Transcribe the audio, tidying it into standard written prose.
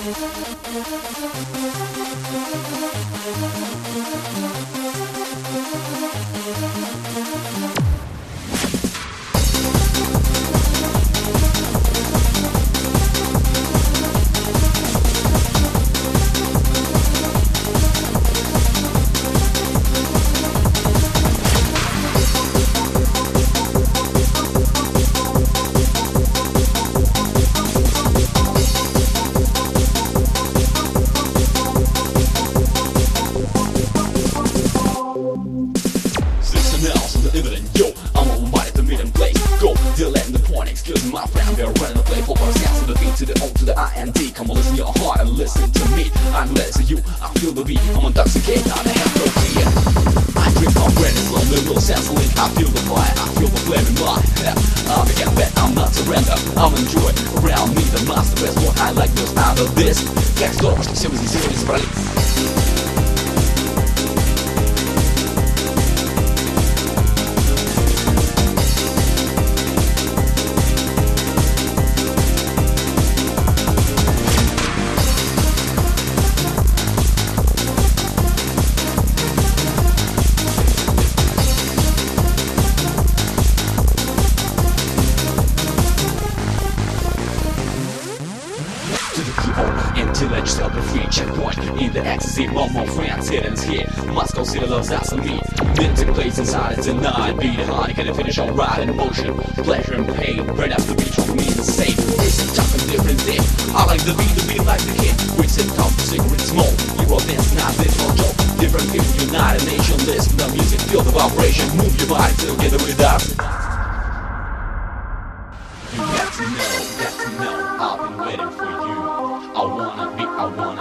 Excuse me, my friend, we're running the play. Pop our sounds to the beat, to the O, to the I-N-D. Come on, listen to your heart and listen to me. I'm less than you, I feel the beat. I'm intoxicated, I have no fear. I drink my bread, it's lonely, little sense of link. I feel the fire, I feel the flame in my head. I begin bet, I'm not surrender. I'm enjoy around me, the master best. What I like most out of this. Как здорово, что все вы здесь сегодня собрались. Until I just a free checkpoint in the ecstasy. One more friends hidden here. Moscow City loves us and me. Didn't take place inside it tonight. Beat it hard, can finish alright in motion. Pleasure and pain, right after the beat for me the same. It's a tough and different thing. I like the beat like the kid. We sit down to cigarette smoke. You roll dance, not this no joke. Different people, united nation. Listen to the music, feel the vibration. Move your body together with us. You got to know, I've been waiting for you. I wanna